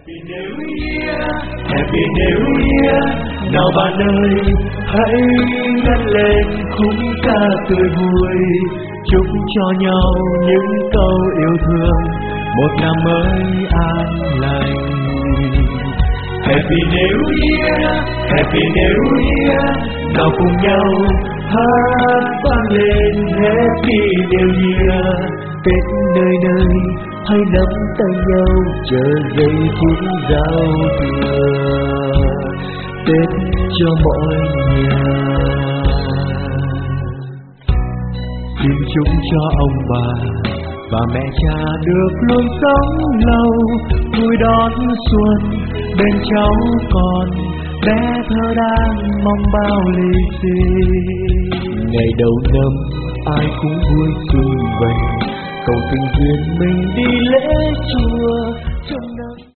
Happy New Year, Happy New Year. Nào bạn ơi, hãy ngân lên khung ca tươi vui, chúc cho nhau những câu yêu thương, một năm mới an lành. Happy New Year, Happy New Year. Nào cùng nhau hát vang lên Happy New Year. Tết nơi nơi hãy nắm tay nhau chờ giây phút giao thừa, Tết cho mọi nhà. Xin chúc cho ông bà và mẹ cha được luôn sống lâu, vui đón xuân bên cháu con, bé thơ đang mong bao lì xì. Ngày đầu năm ai cũng vui xuân vầy, cầu tình duyên mình đi lễ chùa trong